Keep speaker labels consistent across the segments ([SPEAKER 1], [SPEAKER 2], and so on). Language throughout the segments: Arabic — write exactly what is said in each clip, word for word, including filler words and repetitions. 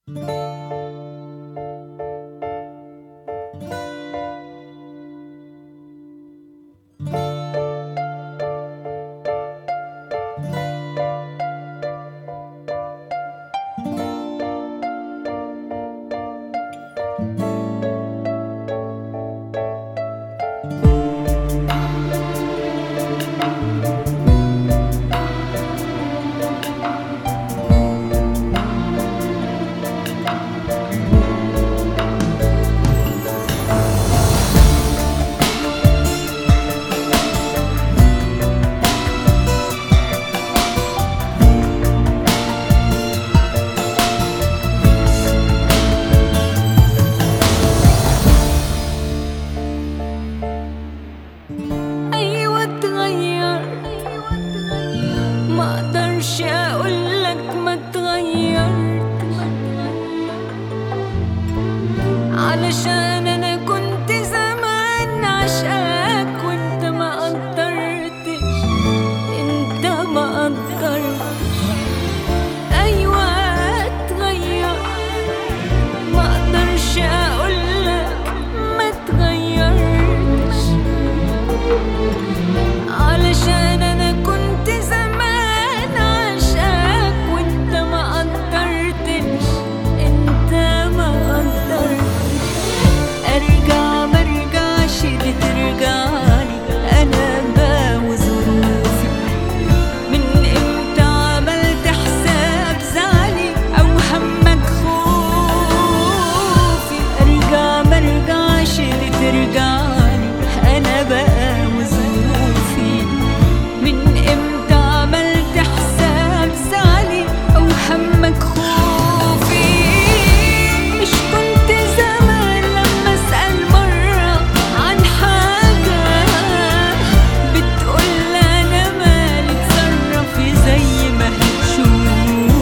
[SPEAKER 1] مقدرش اقولك ما اتغيرتش، علشان انا كنت زمان عشقاك وانت ما قدرتش، انت ما قدرتش. ايوه اتغير، مقدرش اقولك ما اتغيرتش، علشان انا كنت زمان ترجعني انا بقى وظروفي. من امتى عملت حساب زعلي او همك خوفي؟ مش كنت زمان لما اسال مره عن حاجه بتقول انا مالي تصرفي زي ما هتشوفي؟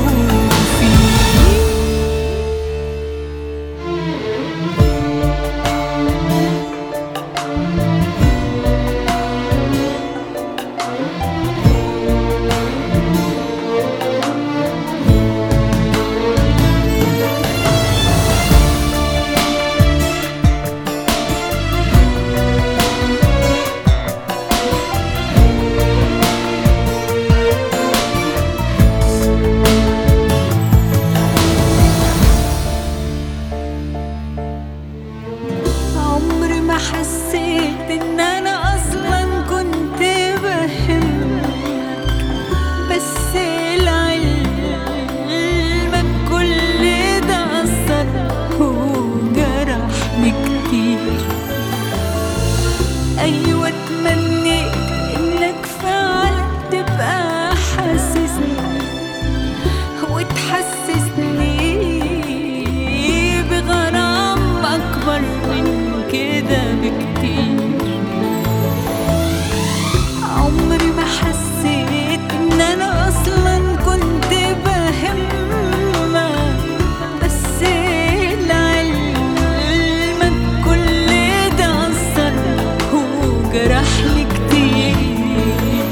[SPEAKER 1] حسيت ان انا اصلا كنت بهمك، بس لعلمك كل ده اثر وجرحني كتير. ايوه اتمنيت انك فعلا تبقى حاسسني وتحسسني بغرام اكبر من كده بكتير. عمري ما حسيت ان انا اصلا كنت بهمك، بس لعلمك كل ده اثر وجرحني كتير.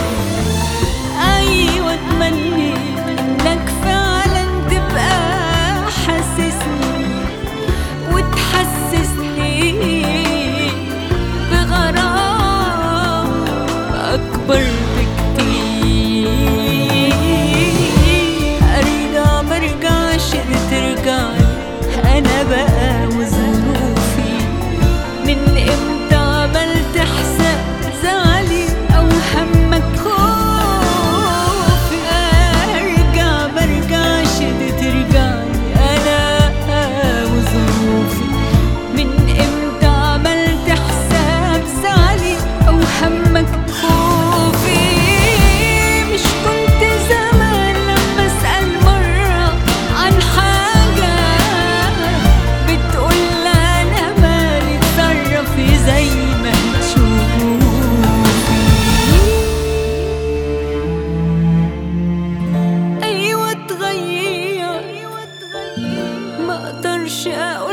[SPEAKER 1] ايوه اتمنيت انك فعلا تبقى حاسسني وتحسسني بغرام أكبر بكتير. أرجع مرجعش ترجعي أنا بقى وظروفي. من إمتى عملت حساب زعلي أو همك خوفي؟ أرجع مرجعش ترجعي أنا وظروفي. من امتى عملت حساب زعلي او همك خوفي؟ مش كنت زمان لما اسال مره عن حاجه بتقول انا مالي تصرفي زي ما تشوفي؟ ايوه اتغير، مقدرش اقول